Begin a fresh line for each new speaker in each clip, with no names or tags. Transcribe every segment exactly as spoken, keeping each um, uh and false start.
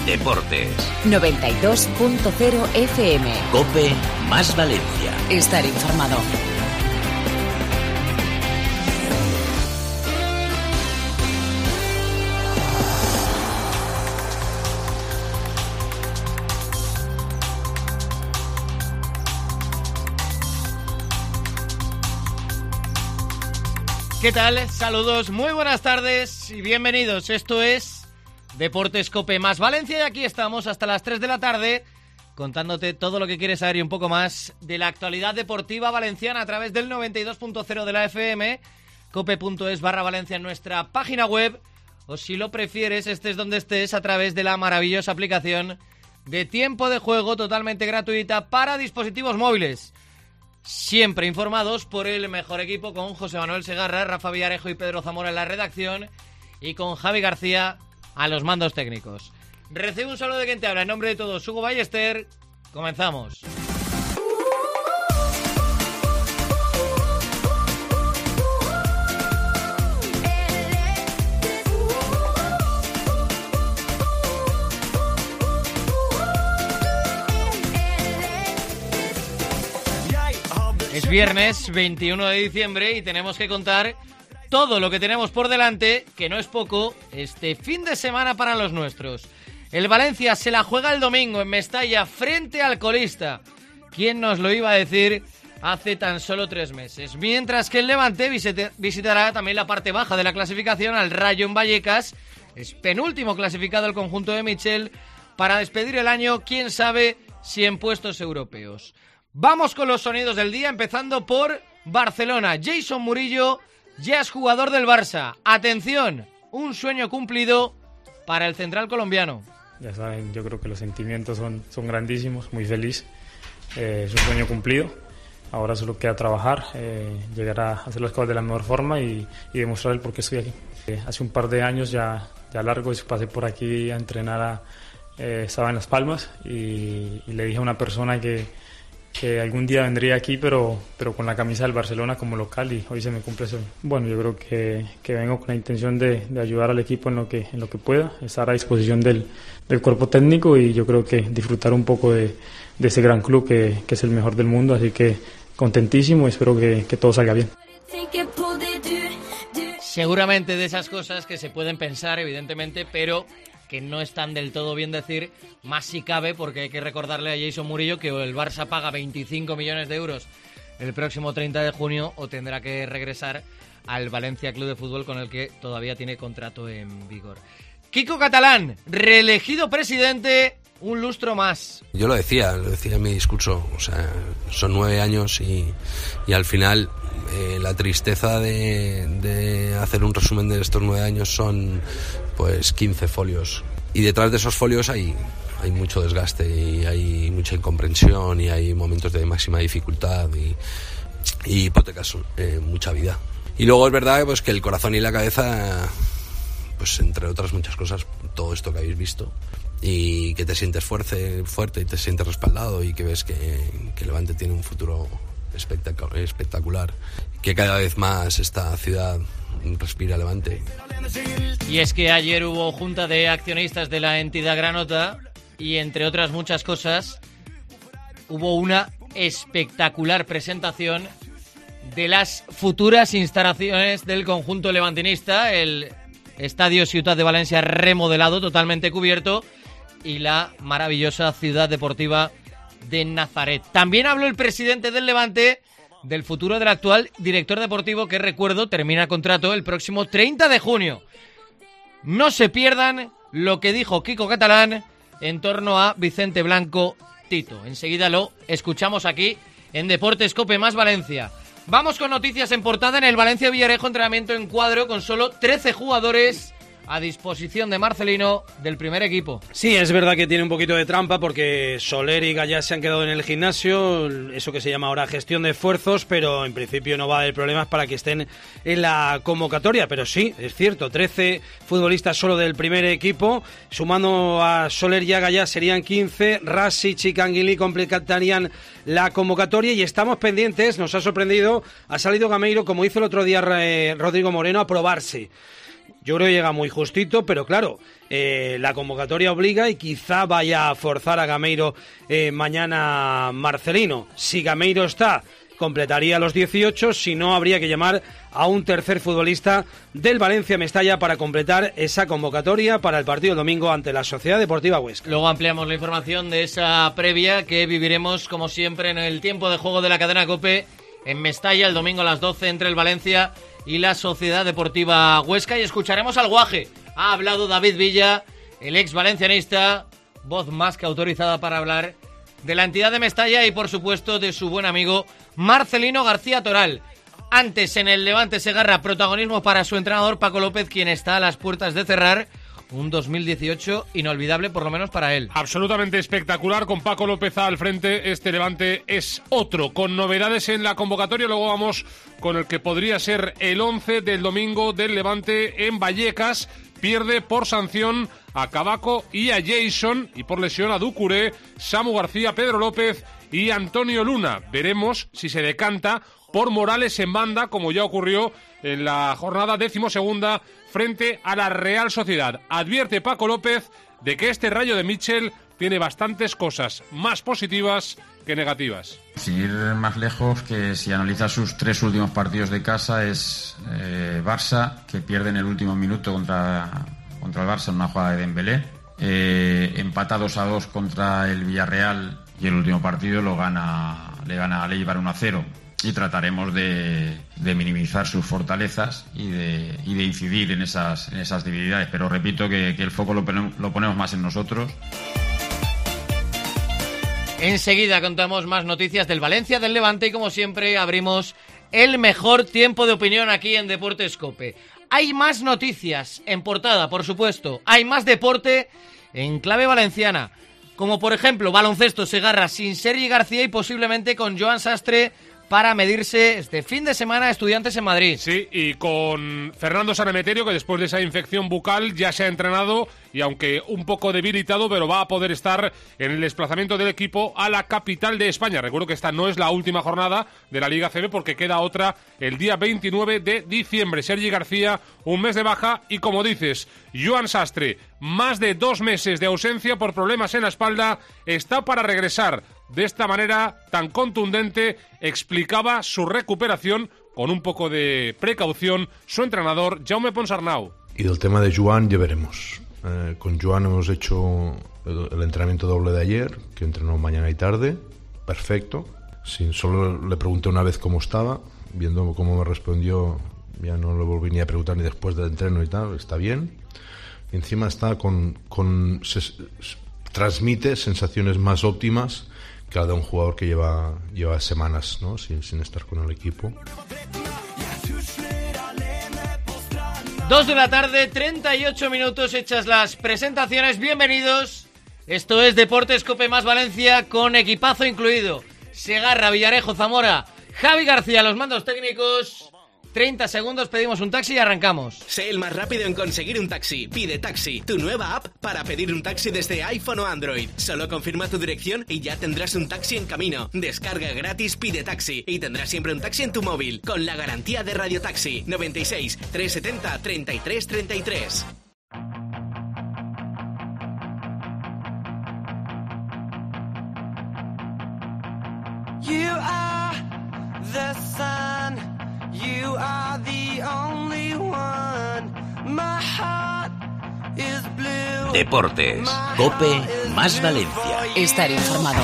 Deportes.
noventa y dos punto cero F M.
COPE más Valencia.
Estar informado.
¿Qué tal? Saludos, muy buenas tardes y bienvenidos. Esto es Deportes COPE más Valencia y aquí estamos hasta las tres de la tarde contándote todo lo que quieres saber y un poco más de la actualidad deportiva valenciana a través del noventa y dos punto cero de la F M, cope.es barra Valencia en nuestra página web, o si lo prefieres, estés donde estés, a través de la maravillosa aplicación de tiempo de juego totalmente gratuita para dispositivos móviles. Siempre informados por el mejor equipo, con José Manuel Segarra, Rafa Villarejo y Pedro Zamora en la redacción y con Javi García a los mandos técnicos. Recibe un saludo de quien te habla en nombre de todos, Hugo Ballester. Comenzamos. Es viernes veintiuno de diciembre y tenemos que contar todo lo que tenemos por delante, que no es poco, este fin de semana para los nuestros. El Valencia se la juega el domingo en Mestalla frente al colista. ¿Quién nos lo iba a decir hace tan solo tres meses? Mientras que el Levante visitará también la parte baja de la clasificación, al Rayo en Vallecas. Es penúltimo clasificado el conjunto de Michel para despedir el año, quién sabe si en puestos europeos. Vamos con los sonidos del día, empezando por Barcelona. Jason Murillo ya es jugador del Barça. Atención, un sueño cumplido para el central colombiano.
Ya saben, yo creo que los sentimientos son, son grandísimos, muy feliz. Eh, es un sueño cumplido. Ahora solo queda trabajar, eh, llegar a hacer las cosas de la mejor forma y, y demostrar el por qué estoy aquí. Eh, hace un par de años ya, ya largo, pasé por aquí a entrenar, a, eh, estaba en Las Palmas y, y le dije a una persona que que algún día vendría aquí, pero, pero con la camisa del Barcelona como local, y hoy se me cumple eso. Bueno, yo creo que, que vengo con la intención de, de ayudar al equipo en lo que, en lo que pueda, estar a disposición del, del cuerpo técnico y yo creo que disfrutar un poco de, de ese gran club que, que es el mejor del mundo, así que contentísimo y espero que, que todo salga bien.
Seguramente de esas cosas que se pueden pensar, evidentemente, pero que no están del todo bien decir, más si cabe, porque hay que recordarle a Jason Murillo que o el Barça paga veinticinco millones de euros el próximo treinta de junio o tendrá que regresar al Valencia Club de Fútbol, con el que todavía tiene contrato en vigor. Quico Catalán, reelegido presidente, un lustro más.
Yo lo decía, lo decía en mi discurso, o sea, son nueve años y, y al final eh, la tristeza de, de hacer un resumen de estos nueve años son pues quince folios y detrás de esos folios hay, hay mucho desgaste y hay mucha incomprensión y hay momentos de máxima dificultad y, y hipotecas eh, mucha vida. Y luego es verdad pues que el corazón y la cabeza, pues entre otras muchas cosas, todo esto que habéis visto, y que te sientes fuerte, fuerte y te sientes respaldado y que ves que, que Levante tiene un futuro espectac- espectacular, que cada vez más esta ciudad respira Levante.
Y es que ayer hubo junta de accionistas de la entidad granota y entre otras muchas cosas hubo una espectacular presentación de las futuras instalaciones del conjunto levantinista, el Estadio Ciutat de Valencia remodelado, totalmente cubierto, y la maravillosa ciudad deportiva de Nazaret. También habló el presidente del Levante del futuro del actual director deportivo, que recuerdo termina contrato el próximo treinta de junio. No se pierdan lo que dijo Quico Catalán en torno a Vicente Blanco Tito. Enseguida lo escuchamos aquí en Deportes COPE más Valencia. Vamos con noticias en portada. En el Valencia Villarejo, entrenamiento en cuadro con solo trece jugadores a disposición de Marcelino del primer equipo.
Sí, es verdad que tiene un poquito de trampa porque Soler y Gallá se han quedado en el gimnasio, eso que se llama ahora gestión de esfuerzos, pero en principio no va a haber problemas para que estén en la convocatoria. Pero sí, es cierto, trece futbolistas solo del primer equipo, sumando a Soler y a Gallá serían quince, Rasic y Canguilí completarían la convocatoria y estamos pendientes, nos ha sorprendido, ha salido Gameiro, como hizo el otro día eh, Rodrigo Moreno, a probarse. Yo creo que llega muy justito, pero claro, eh, la convocatoria obliga y quizá vaya a forzar a Gameiro eh, mañana Marcelino. Si Gameiro está, completaría los dieciocho, si no habría que llamar a un tercer futbolista del Valencia Mestalla para completar esa convocatoria para el partido del domingo ante la Sociedad Deportiva Huesca.
Luego ampliamos la información de esa previa que viviremos como siempre en el tiempo de juego de la cadena COPE en Mestalla el domingo a las doce entre el Valencia y la Sociedad Deportiva Huesca, y escucharemos al Guaje. Ha hablado David Villa, el ex valencianista, voz más que autorizada para hablar de la entidad de Mestalla y por supuesto de su buen amigo Marcelino García Toral. Antes, en el Levante Segarra, protagonismo para su entrenador Paco López, quien está a las puertas de cerrar un dos mil dieciocho inolvidable, por lo menos para él.
Absolutamente espectacular, con Paco López al frente. Este Levante es otro, con novedades en la convocatoria. Luego vamos con el que podría ser el once del domingo del Levante en Vallecas. Pierde por sanción a Cavaco y a Jason, y por lesión a Ducuré, Samu García, Pedro López y Antonio Luna. Veremos si se decanta por Morales en banda, como ya ocurrió en la jornada decimosegunda frente a la Real Sociedad. Advierte Paco López de que este Rayo de Mitchell tiene bastantes cosas más positivas que negativas.
Sin ir más lejos, que si analiza sus tres últimos partidos de casa es eh, Barça, que pierde en el último minuto contra, contra el Barça en una jugada de Dembélé, eh, empata dos a dos contra el Villarreal y el último partido lo gana, le gana al Eibar uno a cero. Y trataremos de, de minimizar sus fortalezas y de, y de incidir en esas, en esas debilidades. Pero repito que, que el foco lo, lo ponemos más en nosotros.
Enseguida contamos más noticias del Valencia, del Levante, y como siempre abrimos el mejor tiempo de opinión aquí en Deportes COPE. Hay más noticias en portada, por supuesto. Hay más deporte en clave valenciana. Como por ejemplo, baloncesto Segarra sin Sergi García y posiblemente con Joan Sastre para medirse este fin de semana a Estudiantes en Madrid.
Sí, y con Fernando Sanemeterio, que después de esa infección bucal ya se ha entrenado y aunque un poco debilitado, pero va a poder estar en el desplazamiento del equipo a la capital de España. Recuerdo que esta no es la última jornada de la Liga A C B porque queda otra el día veintinueve de diciembre. Sergi García, un mes de baja, y como dices, Joan Sastre, más de dos meses de ausencia por problemas en la espalda, está para regresar. De esta manera tan contundente explicaba su recuperación con un poco de precaución su entrenador Jaume Ponsarnau.
Y del tema de Joan ya veremos. Eh, con Joan hemos hecho el, el entrenamiento doble de ayer, que entrenó mañana y tarde, perfecto. Sí, solo le pregunté una vez cómo estaba, viendo cómo me respondió, ya no le volví ni a preguntar ni después del entreno y tal, está bien. Y encima está con, con se, se, transmite sensaciones más óptimas que la de un jugador que lleva, lleva semanas, ¿no? sin, sin estar con el equipo.
Dos de la tarde, treinta y ocho minutos hechas las presentaciones. Bienvenidos. Esto es Deportes COPE más Valencia con equipazo incluido. Segarra, Villarejo, Zamora, Javi García, los mandos técnicos. treinta segundos, pedimos un taxi y arrancamos.
Sé el más rápido en conseguir un taxi. Pide Taxi, tu nueva app para pedir un taxi desde iPhone o Android. Solo confirma tu dirección y ya tendrás un taxi en camino. Descarga gratis Pide Taxi y tendrás siempre un taxi en tu móvil con la garantía de Radio Taxi. noventa y seis, trescientos setenta, treinta y tres treinta y tres.
You are the sun. You are the only one. My heart is blue.
Deportes, COPE más Valencia.
Estar informado.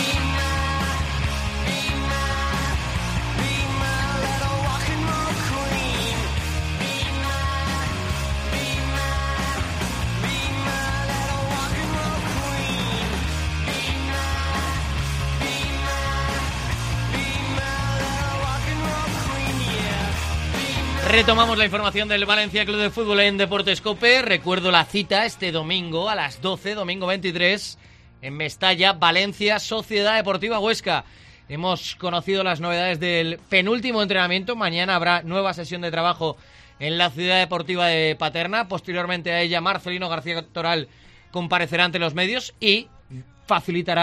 Retomamos la información del Valencia Club de Fútbol en Deportes COPE. Recuerdo la cita este domingo a las doce, domingo veintitrés, en Mestalla, Valencia, Sociedad Deportiva Huesca. Hemos conocido las novedades del penúltimo entrenamiento. Mañana habrá nueva sesión de trabajo en la Ciudad Deportiva de Paterna. Posteriormente a ella, Marcelino García Toral comparecerá ante los medios y facilitará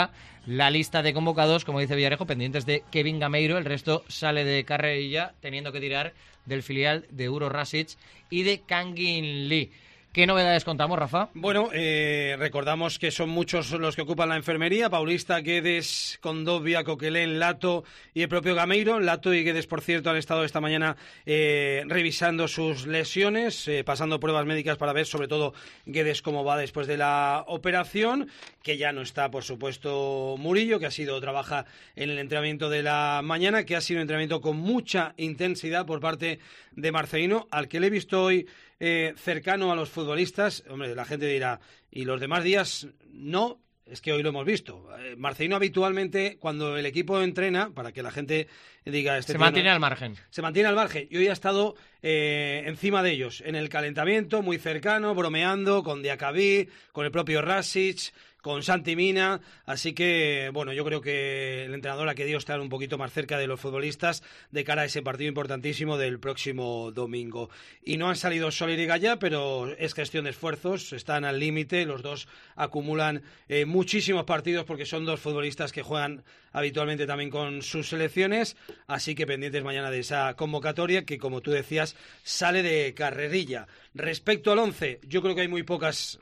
la lista de convocados, como dice Villarejo, pendientes de Kevin Gameiro. El resto sale de carrerilla, teniendo que tirar del filial de Uro Rasic y de Kangin Lee. ¿Qué novedades contamos, Rafa?
Bueno, eh, recordamos que son muchos los que ocupan la enfermería: Paulista, Guedes, Condovia, Coquelén, Lato y el propio Gameiro. Lato y Guedes, por cierto, han estado esta mañana eh, revisando sus lesiones, eh, pasando pruebas médicas para ver, sobre todo, Guedes cómo va después de la operación, que ya no está, por supuesto, Murillo, que ha sido, trabaja en el entrenamiento de la mañana, que ha sido un entrenamiento con mucha intensidad por parte de Marcelino, al que le he visto hoy eh, cercano a los futbolistas. Hombre, la gente dirá, ¿y los demás días no? Es que hoy lo hemos visto. Eh, Marcelino habitualmente, cuando el equipo entrena, para que la gente diga... Este
se
tío
mantiene
no,
al margen.
Se mantiene al margen. Y hoy ha estado eh, encima de ellos, en el calentamiento, muy cercano, bromeando con Diacabí, con el propio Rasic, con Santi Mina, así que, bueno, yo creo que el entrenador ha querido estar un poquito más cerca de los futbolistas de cara a ese partido importantísimo del próximo domingo. Y no han salido Soler y Gallá, pero es gestión de esfuerzos, están al límite, los dos acumulan eh, muchísimos partidos porque son dos futbolistas que juegan habitualmente también con sus selecciones, así que pendientes mañana de esa convocatoria que, como tú decías, sale de carrerilla. Respecto al once, yo creo que hay muy pocas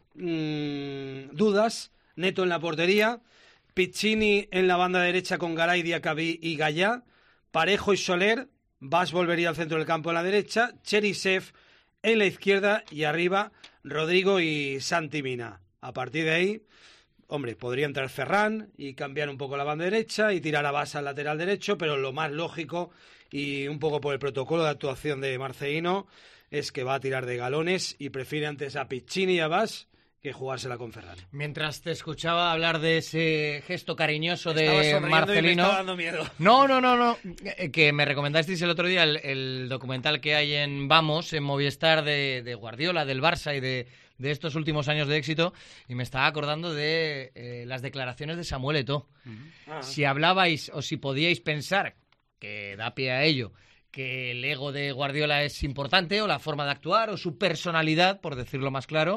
mmm, dudas. Neto en la portería, Piccini en la banda derecha con Garay, Diacabí y Gallá, Parejo y Soler, Bas volvería al centro del campo a la derecha, Cherisev en la izquierda y arriba Rodrigo y Santi Mina. A partir de ahí, hombre, podría entrar Ferran y cambiar un poco la banda derecha y tirar a Bas al lateral derecho, pero lo más lógico y un poco por el protocolo de actuación de Marcelino es que va a tirar de galones y prefiere antes a Piccini y a Bas que jugársela con Ferran.
Mientras te escuchaba hablar de ese gesto cariñoso
Estaba
de Marcelino...
Y me estaba dando miedo.
No, no, no, no. Que me recomendasteis el otro día el, el documental que hay en Vamos, en Movistar, de, de Guardiola, del Barça y de, de estos últimos años de éxito, y me estaba acordando de eh, las declaraciones de Samuel Eto'o. Uh-huh. Ah. Si hablabais o si podíais pensar, que da pie a ello, que el ego de Guardiola es importante, o la forma de actuar, o su personalidad, por decirlo más claro...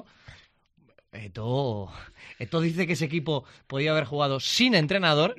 Eto'o, Eto'o dice que ese equipo podía haber jugado sin entrenador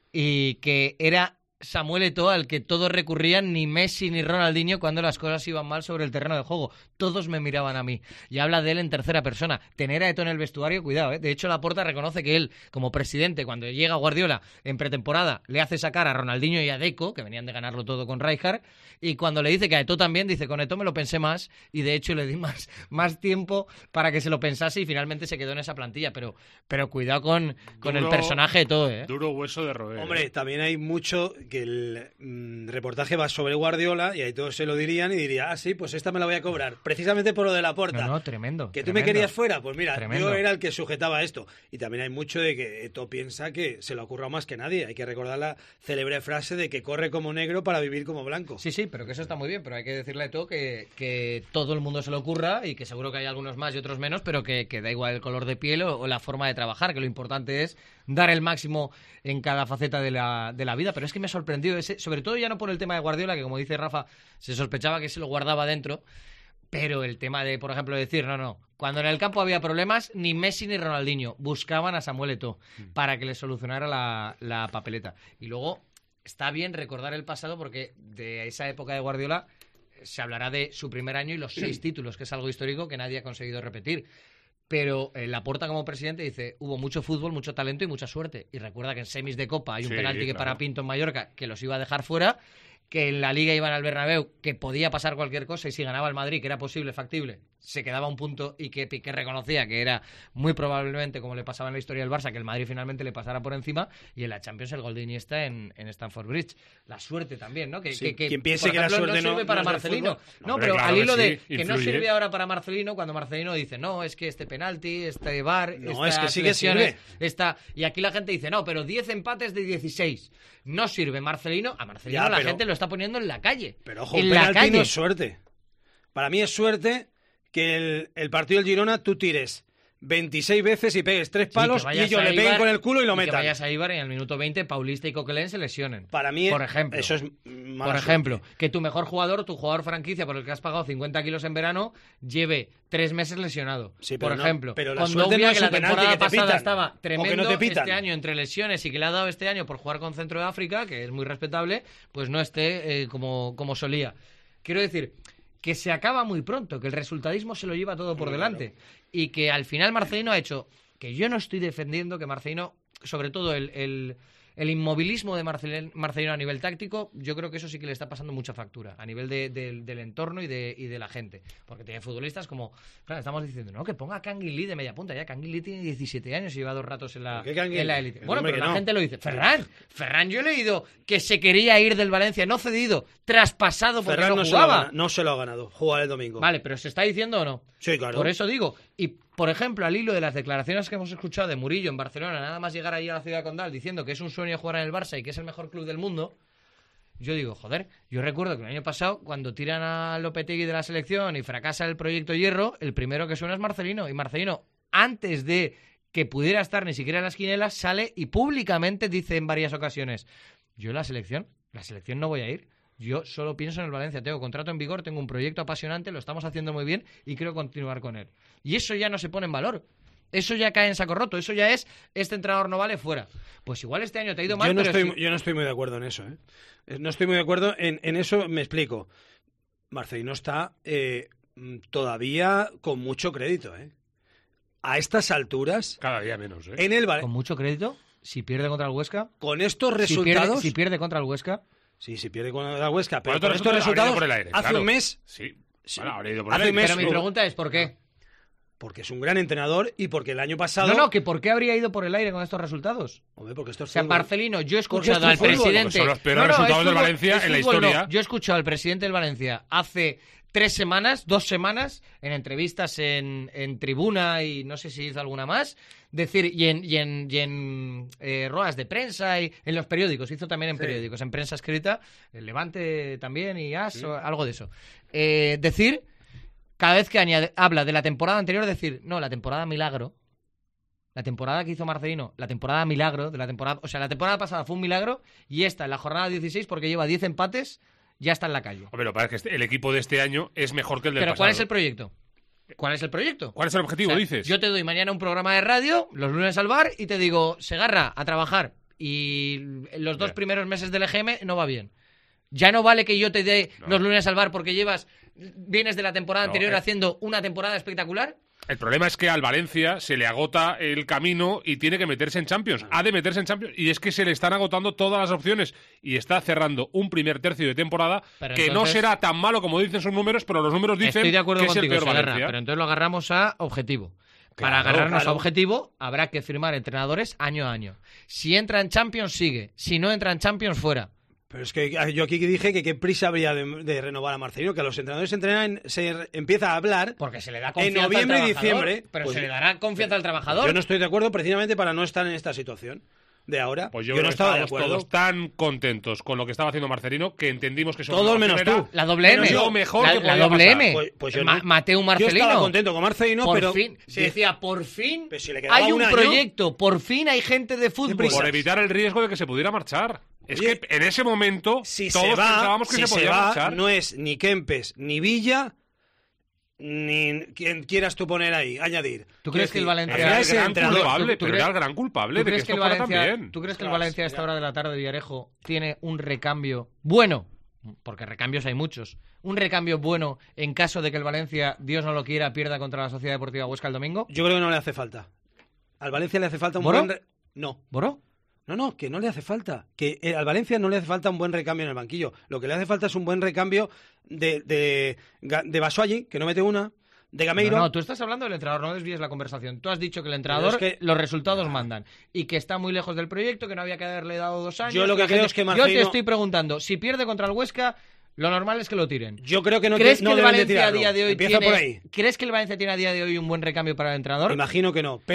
y que era Samuel Eto'o al que todos recurrían, ni Messi ni Ronaldinho, cuando las cosas iban mal sobre el terreno de juego. Todos me miraban a mí. Y habla de él en tercera persona. Tener a Eto'o en el vestuario, cuidado, ¿eh? De hecho, Laporta reconoce que él, como presidente, cuando llega Guardiola en pretemporada, le hace sacar a Ronaldinho y a Deco, que venían de ganarlo todo con Rijkaard, y cuando le dice que a Eto'o también, dice, con Eto'o me lo pensé más, y de hecho le di más, más tiempo para que se lo pensase y finalmente se quedó en esa plantilla. Pero, pero cuidado con, con duro, el personaje Eto'o, ¿eh?
Duro hueso de roer.
Hombre,
¿eh?
También hay mucho que el mmm, reportaje va sobre Guardiola y ahí todos se lo dirían y diría, ah, sí, pues esta me la voy a cobrar, precisamente por lo de Laporta.
No, no, tremendo.
Que
tremendo.
tú me querías fuera, pues mira,
tremendo.
Yo era el que sujetaba esto. Y también hay mucho de que Eto'o piensa que se lo ha currado más que nadie. Hay que recordar la célebre frase de que corre como negro para vivir como blanco.
Sí, sí, pero que eso está muy bien, pero hay que decirle a Eto'o que, que todo el mundo se lo ocurra y que seguro que hay algunos más y otros menos, pero que, que da igual el color de piel o, o la forma de trabajar, que lo importante es dar el máximo en cada faceta de la, de la vida. Pero es que me ha sorprendido ese, sobre todo ya no por el tema de Guardiola, que como dice Rafa, se sospechaba que se lo guardaba dentro, pero el tema de, por ejemplo, decir, no, no, cuando en el campo había problemas, ni Messi ni Ronaldinho buscaban a Samuel Eto'o para que le solucionara la, la papeleta. Y luego está bien recordar el pasado porque de esa época de Guardiola se hablará de su primer año y los seis títulos, que es algo histórico que nadie ha conseguido repetir. Pero eh, Laporta como presidente dice, hubo mucho fútbol, mucho talento y mucha suerte. Y recuerda que en semis de Copa hay un sí, penalti que claro. para Pinto en Mallorca que los iba a dejar fuera, que en la Liga iban al Bernabéu, que podía pasar cualquier cosa, y si ganaba el Madrid, que era posible, factible, se quedaba un punto, y que Piqué reconocía que era muy probablemente, como le pasaba en la historia del Barça, que el Madrid finalmente le pasara por encima, y en la Champions el gol de Iniesta en, en Stamford Bridge. La suerte también, ¿no? Que,
sí,
que, que
quien piense
por
que
ejemplo,
la suerte
no sirve
no,
para
no
Marcelino.
No,
no
hombre,
pero
claro
al hilo
que
de
sí,
que no sirve ahora para Marcelino, cuando Marcelino dice, no, es que este penalti, este V A R,
no, es que sí que
sirve. Esta... Y aquí la gente dice, no, pero diez empates de dieciséis. No sirve Marcelino. A Marcelino ya, la pero, gente lo está poniendo en la calle.
Pero ojo, en la calle no es suerte. Para mí es suerte que el, el partido del Girona tú tires veintiséis veces y pegues tres palos
Sí, que
y
vayas
ellos
a
le peguen
Eibar
con el culo y lo
y que
metan.
vayas a Eibar y en el minuto veinte Paulista y Coquelin se lesionen.
Para mí,
por ejemplo,
eso es mala
Por
suerte.
ejemplo, que tu mejor jugador, tu jugador franquicia por el que has pagado cincuenta kilos en verano, lleve tres meses lesionado.
Sí, pero
por
no-
ejemplo,
pero la
con
suerte
Dombia,
no es
que
un
la
penalti
temporada
que te
pasada
pitan,
estaba
o que
tremendo,
no te pitan.
este año entre lesiones y que le ha dado este año por jugar con Centro de África, que es muy respetable, pues no esté eh, como, como solía. Quiero decir que se acaba muy pronto, que el resultadismo se lo lleva todo por delante y que al final Marcelino ha hecho, que yo no estoy defendiendo que Marcelino, sobre todo el, el, el inmovilismo de Marcelino, Marcelino a nivel táctico, yo creo que eso sí que le está pasando mucha factura a nivel de, de, del entorno y de, y de la gente, porque tiene futbolistas como, claro, estamos diciendo, no, que ponga a Canguilí de media punta, ya Canguilí tiene diecisiete años y lleva dos ratos en la,
¿Por qué Canguilí?
en la élite.
El
Bueno,
hombre
pero
que
la
no.
gente lo dice. Ferran, Ferran, yo he leído que se quería ir del Valencia, no cedido, traspasado porque
Ferran
no
no, se lo ha
jugaba.
ganado, no se lo ha ganado, jugar el domingo.
Vale, pero ¿se está diciendo o no?
Sí, claro.
Por eso digo. Y, por ejemplo, al hilo de las declaraciones que hemos escuchado de Murillo en Barcelona, nada más llegar ahí a la ciudad condal diciendo que es un sueño jugar en el Barça y que es el mejor club del mundo, yo digo, joder, yo recuerdo que el año pasado, cuando tiran a Lopetegui de la selección y fracasa el proyecto Hierro, el primero que suena es Marcelino. Y Marcelino, antes de que pudiera estar ni siquiera en las quinielas, sale y públicamente dice en varias ocasiones, yo en la selección, la selección no voy a ir. Yo solo pienso en el Valencia, tengo contrato en vigor, tengo un proyecto apasionante, lo estamos haciendo muy bien y quiero continuar con él. Y eso ya no se pone en valor. Eso ya cae en saco roto, eso ya es, este entrenador no vale, fuera. Pues igual este año te ha ido mal,
yo, no
pero
estoy,
si-
yo no estoy muy de acuerdo en eso. ¿eh? Eh, No estoy muy de acuerdo en, en eso, me explico. Marcelino está eh, mm, todavía con mucho crédito. ¿eh? A estas alturas,
Cada día menos, ¿eh?
en el Val-
con mucho crédito, si pierde contra el Huesca,
con estos
si
resultados...
pierde, si pierde contra el Huesca,
Sí, sí pierde con la Huesca, pero
Por otro
con estos
resultado, habría
resultados,
ido por el aire,
hace
claro.
un mes,
Sí.
Sí.
Bueno, habría ido por
Hace
el
un
aire.
mes-
pero mi
o-
pregunta es ¿por qué?
porque es un gran entrenador y porque el año pasado...
No, no, que ¿por qué habría ido por el aire con estos resultados?
Hombre, porque esto es
O sea,
fútbol.
Marcelino, yo he
Porque
escuchado
esto
al
es fútbol,
presidente...
porque son los peores
No, no,
resultados
es
del
fútbol,
Valencia
es
en la
fútbol, no.
historia.
Yo he escuchado al presidente del Valencia hace tres semanas, dos semanas, en entrevistas en, en Tribuna y no sé si hizo alguna más, decir, y en, y en, y en eh, ruedas de prensa y en los periódicos, hizo también en
Sí.
periódicos, en prensa escrita, el Levante también y As, o algo de eso. Eh, decir, cada vez que añade- habla de la temporada anterior, decir, no, la temporada milagro, la temporada que hizo Marcelino, la temporada milagro, de la temporada, o sea, la temporada pasada fue un milagro y esta, en la jornada dieciséis, porque lleva diez empates, ya está en la calle.
Hombre, lo que pasa es que este- el equipo de este año es mejor que el del
Pero
pasado.
¿cuál es el proyecto? ¿Cuál es el proyecto?
¿Cuál es el objetivo,
O sea,
dices?
Yo te doy mañana un programa de radio, los lunes al bar, y te digo, Segarra, a trabajar. Y los dos
Ya.
primeros meses del E G M no va bien. Ya no vale que yo te dé
No.
los lunes al bar porque llevas, vienes de la temporada
No,
anterior
eh.
haciendo una temporada espectacular.
El problema es que al Valencia se le agota el camino y tiene que meterse en Champions. Ha de meterse en Champions. Y es que se le están agotando todas las opciones. Y está cerrando un primer tercio de temporada
Pero
que
entonces-
no será tan malo como dicen sus números, pero los números dicen
Estoy de acuerdo
que es
contigo,
el peor
Segarra,
Valencia.
pero entonces lo agarramos a objetivo. Para
Claro,
agarrarnos
claro.
a objetivo, habrá que firmar entrenadores año a año. Si entra en Champions, sigue. Si no entra en Champions, fuera.
Pero es que yo aquí dije que qué prisa habría de, de renovar a Marcelino, que a los entrenadores se entrenan, se empieza a hablar.
Porque se le da
En
confianza
noviembre y
al trabajador,
diciembre,
Pero
pues-
se le dará confianza al trabajador.
Yo no estoy de acuerdo precisamente para no estar en esta situación de ahora.
Pues yo,
yo
creo
no
que
estaba de
estábamos
acuerdo.
todos tan contentos con lo que estaba haciendo Marcelino que entendimos que su
Todos menos
renovación
tú.
era
La doble M.
lo mejor
la,
que
la
podía
doble
pasar.
M.
Pues- pues yo
Ma-
no.
Mateo
Yo
Marcelino.
estaba contento con Marcelino,
por
pero
fin, se decía, por fin
Pero si le quedaba
hay un,
un año.
proyecto, por fin hay gente de fútbol.
prisa?
Por evitar el riesgo de que se pudiera marchar. Es
Oye,
que en ese momento
si
todos
se va,
pensábamos que
si
se
se
podía
va,
marchar.
no es ni Kempes ni Villa ni quien quieras tú poner ahí, añadir.
¿Tú
Quiero
crees que el
decir,
Valencia-
al
Era
final
el
ese
gran
entrenador-
culpable,
¿tú- tú
pero
crees-
era el gran culpable
¿Tú
de que
crees
esto
que el
fuera tan
Valencia,
bien.
¿tú crees que el
Claro,
Valencia a esta
ya.
hora de la tarde de Villarejo tiene un recambio bueno? Porque recambios hay muchos. Un recambio bueno en caso de que el Valencia, Dios no lo quiera, pierda contra la Sociedad Deportiva Huesca el domingo.
Yo creo que no le hace falta. Al Valencia le hace falta un
¿Moro?
buen... re- No,
¿Boro?
no, no, que no le hace falta. Que eh, al Valencia no le hace falta un buen recambio en el banquillo. Lo que le hace falta es un buen recambio de, de, Ga- de Basoagui, que no mete una, de Gameiro.
No, no, tú estás hablando del entrenador, no desvíes la conversación. Tú has dicho que el entrenador,
Pero es que-
los resultados mandan. Y que está muy lejos del proyecto, que no había que haberle dado dos años.
Yo lo que
la
creo
gente-
es que
Yo
Marcelino-
te estoy preguntando, si pierde contra el Huesca, lo normal es que lo tiren.
Yo creo que no,
¿Crees
no
que el
deben de
Valencia a
tirarlo.
día de hoy
Empieza
tiene,
por ahí.
¿Crees que el Valencia tiene a día de hoy un buen recambio para el entrenador?
Imagino que no, pero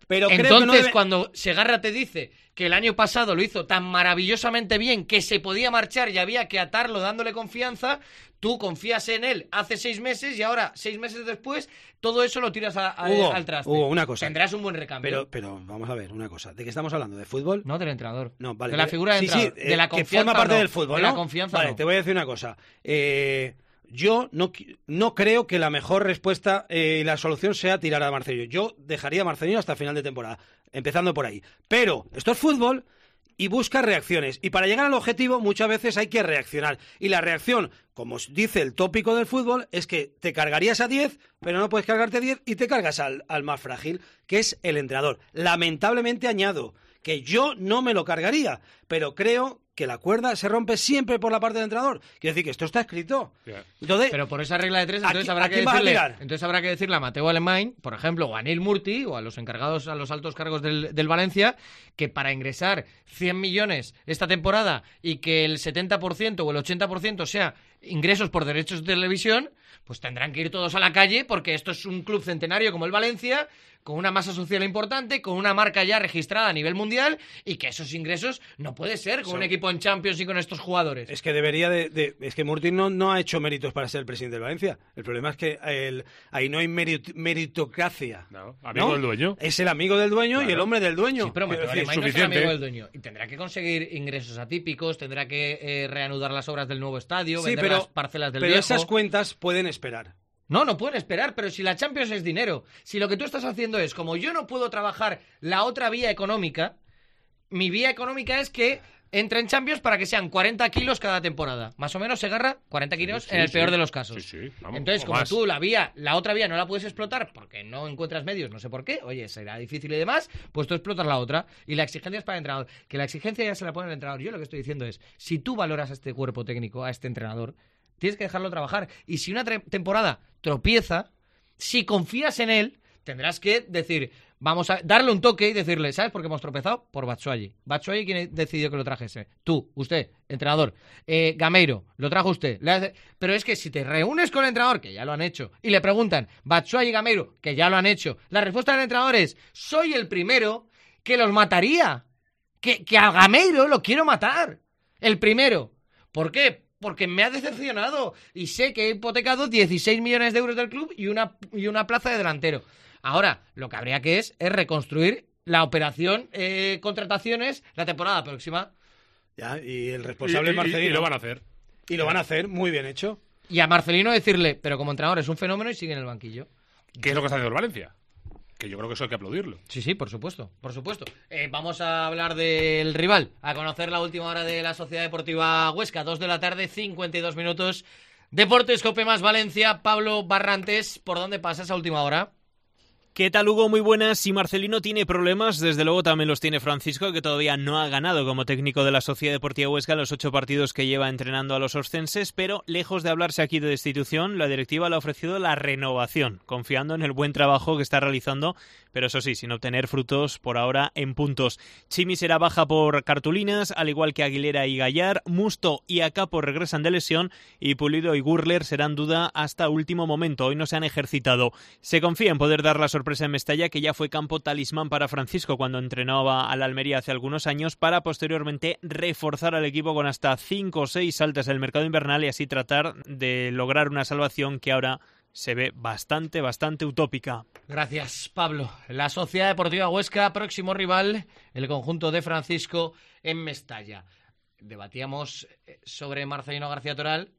Pero
Entonces,
creo que no debe...
cuando Segarra te dice que el año pasado lo hizo tan maravillosamente bien que se podía marchar y había que atarlo dándole confianza, tú confías en él hace seis meses y ahora, seis meses después, todo eso lo tiras a, a,
Hugo,
al traste.
Hugo, una cosa.
Tendrás un buen recambio.
Pero, pero vamos a ver, una cosa. ¿De qué estamos hablando? ¿De fútbol?
No, del entrenador.
No, vale.
De la figura del
sí,
entrenador.
Sí,
de la
eh,
confianza.
Que forma parte
no.
del fútbol,
de
¿no?
la confianza.
Vale,
no.
te voy a decir una cosa. Eh, yo no, no creo que la mejor respuesta y eh, la solución sea tirar a Marcelino. Yo dejaría a Marcelino hasta final de temporada, empezando por ahí. Pero esto es fútbol y busca reacciones. Y para llegar al objetivo muchas veces hay que reaccionar. Y la reacción, como dice el tópico del fútbol, es que te cargarías a diez, pero no puedes cargarte diez y te cargas al, al más frágil, que es el entrenador. Lamentablemente añado que yo no me lo cargaría, pero creo que la cuerda se rompe siempre por la parte del entrenador. Quiero decir que esto está escrito.
Yeah.
Entonces,
pero por esa regla de tres, entonces
¿a,
habrá
a
que
quién vas a
decirle,
tirar?
entonces habrá que decirle a Mateo Alemany, por ejemplo, o a Neil Murti, o a los encargados, a los altos cargos del, del Valencia, que para ingresar cien millones esta temporada y que el setenta por ciento o el ochenta por ciento sea ingresos por derechos de televisión, pues tendrán que ir todos a la calle, porque esto es un club centenario como el Valencia, con una masa social importante, con una marca ya registrada a nivel mundial, y que esos ingresos no puede ser con
So,
un equipo en Champions y con estos jugadores.
Es que debería de... de es que Murti no, no ha hecho méritos para ser el presidente del Valencia. El problema es que el, ahí no hay merit, meritocracia.
No, amigo
¿no?
del dueño.
Es el amigo del dueño
Claro.
y el hombre del dueño.
Sí, pero Mateo
Quiero decir,
Alemany no es el
suficiente.
amigo del dueño. Y tendrá que conseguir ingresos atípicos, tendrá que eh, reanudar las obras del nuevo estadio,
Sí,
vender
pero-
las parcelas del
pero
viejo.
esas cuentas pueden esperar.
No, no pueden esperar, pero si la Champions es dinero, si lo que tú estás haciendo es, como yo no puedo trabajar la otra vía económica, mi vía económica es que entre en Champions para que sean cuarenta kilos cada temporada. Más o menos, Segarra, cuarenta kilos
Sí,
en el
sí.
peor de los casos.
Sí, sí, vamos,
Entonces,
o
como
más.
tú la vía, la otra vía no la puedes explotar porque no encuentras medios, no sé por qué, oye, será difícil y demás, pues tú explotas la otra. Y la exigencia es para el entrenador. Que la exigencia ya se la pone el entrenador. Yo lo que estoy diciendo es, si tú valoras a este cuerpo técnico, a este entrenador, tienes que dejarlo trabajar. Y si una tre- temporada tropieza, si confías en él, tendrás que decir, vamos a darle un toque y decirle, ¿sabes por qué hemos tropezado? Por Batshuayi. Batshuayi, ¿quién decidió que lo trajese? Tú, usted, entrenador. Eh, Gameiro, lo trajo usted. Le hace... Pero es que si te reúnes con el entrenador, que ya lo han hecho, y le preguntan, Batshuayi y Gameiro, que ya lo han hecho, la respuesta del entrenador es, soy el primero que los mataría. Que, que a Gameiro lo quiero matar. El primero. ¿Por qué? Porque me ha decepcionado y sé que he hipotecado dieciséis millones de euros del club y una, y una plaza de delantero. Ahora, lo que habría que es, es reconstruir la operación eh, contrataciones la temporada próxima.
Ya, y el responsable
Y-
es
y-
Marcelino.
y lo van a hacer.
Y lo van a hacer muy bien hecho.
Y a Marcelino decirle, pero como entrenador es un fenómeno y sigue en el banquillo.
¿Qué es lo que está haciendo el Valencia? Que yo creo que eso hay que aplaudirlo.
Sí, sí, por supuesto, por supuesto. Eh, vamos a hablar del rival, a conocer la última hora de la Sociedad Deportiva Huesca, dos de la tarde, cincuenta y dos minutos. Deportes Cope más Valencia, Pablo Barrantes, ¿por dónde pasa esa última hora?
¿Qué tal, Hugo? Muy buenas. Si Marcelino tiene problemas, desde luego también los tiene Francisco, que todavía no ha ganado como técnico de la Sociedad Deportiva Huesca los ocho partidos que lleva entrenando a los oscenses, pero lejos de hablarse aquí de destitución, la directiva le ha ofrecido la renovación, confiando en el buen trabajo que está realizando, pero eso sí, sin obtener frutos por ahora en puntos. Chimi será baja por cartulinas, al igual que Aguilera y Gallar, Musto y Acapo regresan de lesión y Pulido y Gurler serán duda hasta último momento. Hoy no se han ejercitado. Se confía en poder dar la sorpresa en Mestalla, que ya fue campo talismán para Francisco cuando entrenaba al Almería hace algunos años, para posteriormente reforzar al equipo con hasta cinco o seis altas en el mercado invernal y así tratar de lograr una salvación que ahora se ve bastante, bastante utópica.
Gracias, Pablo. La Sociedad Deportiva Huesca, próximo rival, el conjunto de Francisco en Mestalla. Debatíamos sobre Marcelino García Toral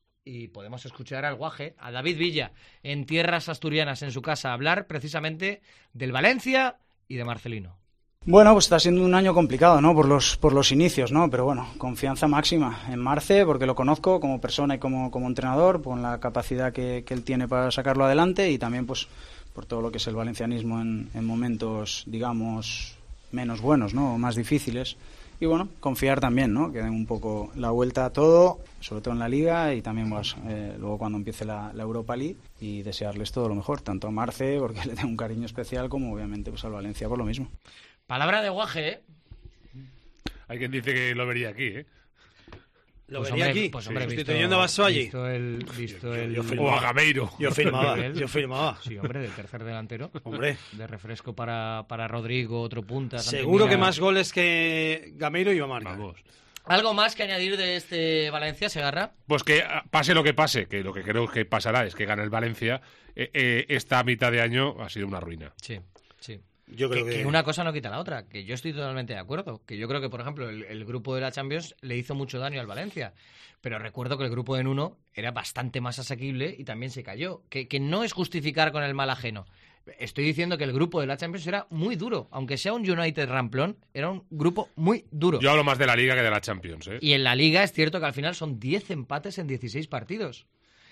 y podemos escuchar al Guaje, a David Villa, en tierras asturianas, en su casa, hablar precisamente del Valencia y de Marcelino.
Bueno, pues está siendo un año complicado, ¿no? Por los por los inicios, ¿no? Pero bueno, confianza máxima en Marce, porque lo conozco como persona y como, como entrenador, con la capacidad que, que él tiene para sacarlo adelante y también, pues, por todo lo que es el valencianismo en, en momentos, digamos, menos buenos, ¿no? O más difíciles. Y bueno, confiar también, ¿no? Que den un poco la vuelta a todo, sobre todo en la Liga y también pues, eh, luego cuando empiece la, la Europa League, y desearles todo lo mejor, tanto a Marce, porque le tengo un cariño especial, como obviamente pues al Valencia por lo mismo.
Palabra de Guaje, ¿eh?
Hay quien dice que lo vería aquí, ¿eh?
Lo
Pues
vería
hombre,
aquí,
pues hombre,
sustituyendo
visto,
a Batshuayi.
Visto el, visto el,
Yo firmaba.
O a Gameiro.
Yo firmaba, yo firmaba.
Sí, hombre, del tercer delantero.
Hombre.
De refresco para, para Rodrigo, otro punta.
Seguro
Santimina.
que más goles que Gameiro iba a marcar.
Vamos.
¿Algo más que añadir de este Valencia, Segarra?
Pues que ah, pase lo que pase, que lo que creo que pasará es que gane el Valencia, eh, eh, esta mitad de año ha sido una ruina.
Sí, sí.
Yo creo
que,
que...
que una cosa no quita la otra, que yo estoy totalmente de acuerdo. Que yo creo que, por ejemplo, el, el grupo de la Champions le hizo mucho daño al Valencia. Pero recuerdo que el grupo de Nuno era bastante más asequible y también se cayó. Que, que no es justificar con el mal ajeno. Estoy diciendo que el grupo de la Champions era muy duro. Aunque sea un United ramplón, era un grupo muy duro.
Yo hablo más de la Liga que de la Champions, ¿eh?
Y en la Liga es cierto que al final son diez empates en dieciséis partidos.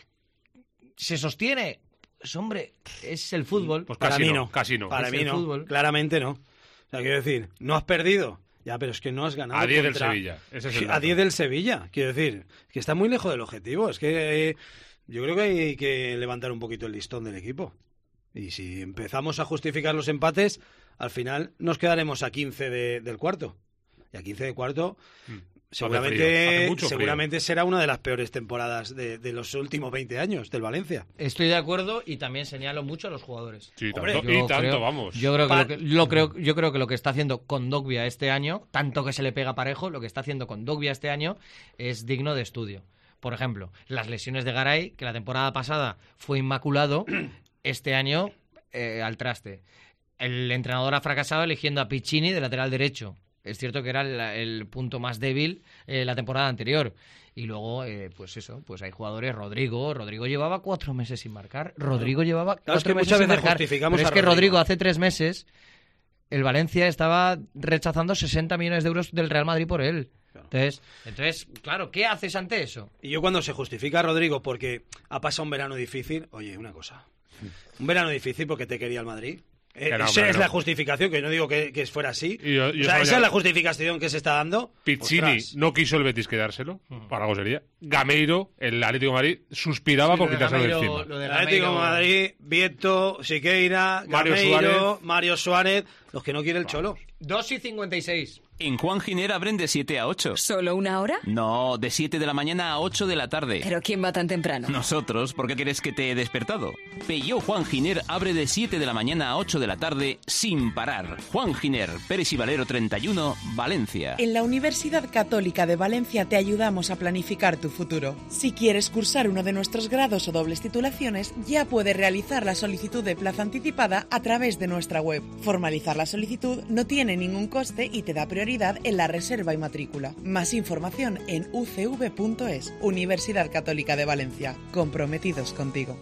¿Se sostiene? Pues hombre, es el fútbol.
Pues
Para
casi
mí
no,
no.
casi no.
Para
Es
mí
el
no.
fútbol.
Claramente no. O sea, quiero decir, no has perdido. Ya, pero es que no has ganado.
A diez del
contra-
Sevilla. Ese es el
A
dato.
diez del Sevilla. Quiero decir, que está muy lejos del objetivo. Es que eh, yo creo que hay que levantar un poquito el listón del equipo. Y si empezamos a justificar los empates, al final nos quedaremos a quince de- del cuarto. Y a quince de cuarto,
frío,
seguramente,
hace mucho frío.
seguramente será una de las peores temporadas de, de los últimos veinte años del Valencia.
Estoy de acuerdo y también señalo mucho a los jugadores.
Sí,
Hombre,
tanto,
Yo
y tanto,
creo-
vamos.
Yo creo, que
Pa-
lo que, lo creo, yo creo que lo que está haciendo con Dogbia este año, tanto que se le pega parejo, lo que está haciendo con Dogbia este año es digno de estudio. Por ejemplo, las lesiones de Garay, que la temporada pasada fue inmaculado, este año eh, al traste. El entrenador ha fracasado eligiendo a Piccini de lateral derecho. Es cierto que era el, el punto más débil eh, la temporada anterior. Y luego, eh, pues eso, pues hay jugadores, Rodrigo, Rodrigo llevaba cuatro meses sin marcar, Rodrigo llevaba
Claro, es
cuatro
que
meses
muchas
sin
veces
marcar.
justificamos
Pero es
a
que
Rodrigo.
Rodrigo hace tres meses el Valencia estaba rechazando sesenta millones de euros del Real Madrid por él. Entonces, entonces, claro, ¿qué haces ante eso?
Y yo cuando se justifica a Rodrigo porque ha pasado un verano difícil, oye, una cosa. Un verano difícil porque te quería el Madrid. Eh,
Que no,
esa
hombre,
es
no.
la justificación, que no digo que, que fuera así.
Y yo- yo
o sea,
sabía-
esa es la justificación que se está dando.
Piccini
Ostras.
no quiso el Betis quedárselo, para algo sería. Gameiro, el Atlético de Madrid, suspiraba
Sí,
por
lo de
quitárselo de
Gameiro-
encima.
lo de
El Atlético de
Gameiro-
Madrid, Vieto, Siqueira,
Mario
Gameiro,
Suárez.
Mario Suárez, los que no quiere el Cholo.
dos y cincuenta y seis.
En Juan Giner abren de siete a ocho.
¿Solo una hora?
No, de siete de la mañana a ocho de la tarde.
¿Pero quién va tan temprano?
Nosotros, ¿por qué crees que te he despertado? Peugeot Juan Giner abre de siete de la mañana a ocho de la tarde sin parar. Juan Giner, Pérez y Valero treinta y uno, Valencia.
En la Universidad Católica de Valencia te ayudamos a planificar tu futuro. Si quieres cursar uno de nuestros grados o dobles titulaciones, ya puedes realizar la solicitud de plaza anticipada a través de nuestra web. Formalizar la solicitud no tiene ningún coste y te da prioridad en la reserva y matrícula. Más información en u c v punto es. Universidad Católica de Valencia. Comprometidos contigo.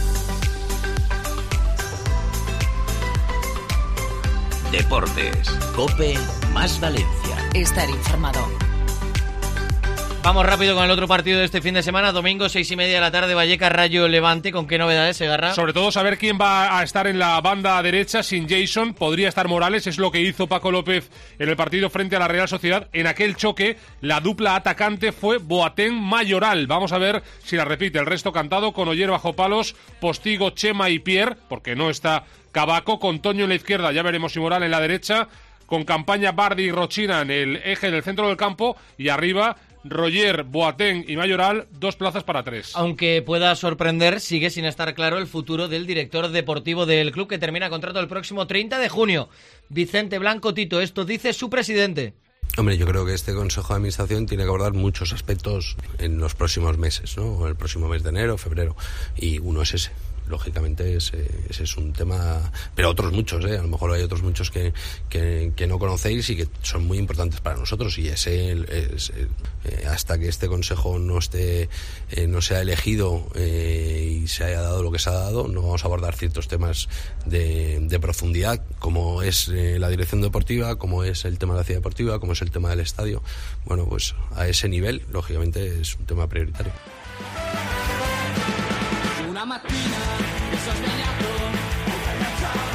Deportes. COPE más Valencia.
Estar informado.
Vamos rápido con el otro partido de este fin de semana, domingo, seis y media de la tarde, Vallecas Rayo Levante. ¿Con qué novedades, Segarra?
Sobre todo saber quién va a estar en la banda derecha sin Jason. Podría estar Morales, es lo que hizo Paco López en el partido frente a la Real Sociedad. En aquel choque, la dupla atacante fue Boateng-Mayoral. Vamos a ver si la repite. El resto cantado con Oyer bajo palos, Postigo, Chema y Pierre, porque no está Cabaco, con Toño en la izquierda, ya veremos si Moral en la derecha, con Campaña, Bardi y Rochina en el eje del centro del campo, y arriba Roger, Boateng y Mayoral, dos plazas para tres.
Aunque pueda sorprender, sigue sin estar claro el futuro del director deportivo del club, que termina contrato el próximo treinta de junio. Vicente Blanco Tito, esto dice su presidente.
Hombre, yo creo que este Consejo de Administración tiene que abordar muchos aspectos en los próximos meses, ¿no? El próximo mes de enero, febrero, y uno es ese. Lógicamente ese, ese es un tema, pero otros muchos, ¿eh? A lo mejor hay otros muchos que, que, que no conocéis y que son muy importantes para nosotros, y ese es, eh, hasta que este consejo no esté eh, no sea elegido eh, y se haya dado lo que se ha dado, no vamos a abordar ciertos temas de, de profundidad, como es eh, la dirección deportiva, como es el tema de la ciudad deportiva, como es el tema del estadio. Bueno, pues a ese nivel, lógicamente, es un tema prioritario.
Una mattina mi sono svegliato.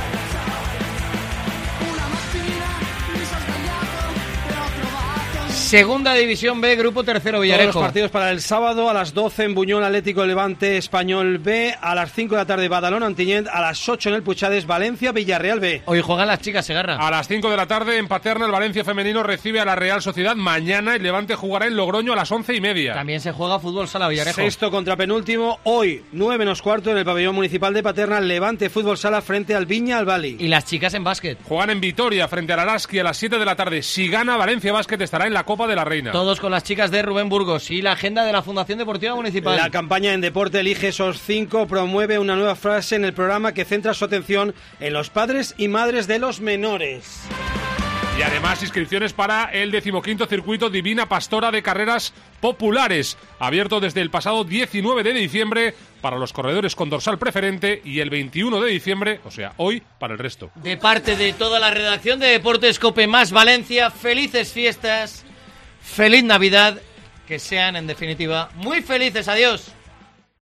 Una mattina mi sono svegliato e ho trovato
Segunda División B, Grupo Tercero, Villarejo.
Todos los partidos para el sábado a las doce en Buñol, Atlético Levante Español B, a las cinco de la tarde Badalona Ontinyent, a las ocho en el Puchades Valencia Villarreal B.
Hoy juegan las chicas, Segarra.
A las cinco de la tarde en Paterna el Valencia femenino recibe a la Real Sociedad. Mañana el Levante jugará en Logroño a las once y media.
También se juega fútbol sala, Villarejo.
Sexto contra penúltimo, hoy nueve menos cuarto en el pabellón municipal de Paterna, Levante Fútbol Sala frente al Viña Albali.
Y las chicas en básquet.
Juegan en Vitoria frente al Araski a las siete de la tarde. Si gana Valencia Básquet estará en la Copa de la Reina.
Todos con las chicas de Rubén Burgos y la agenda de la Fundación Deportiva Municipal.
La campaña en Deporte Elige esos cinco promueve una nueva frase en el programa que centra su atención en los padres y madres de los menores.
Y además inscripciones para el decimoquinto circuito Divina Pastora de Carreras Populares, abierto desde el pasado diecinueve de diciembre para los corredores con dorsal preferente y el veintiuno de diciembre, o sea, hoy, para el resto.
De parte de toda la redacción de Deportes Cope más Valencia, felices fiestas, feliz Navidad, que sean en definitiva muy felices. Adiós.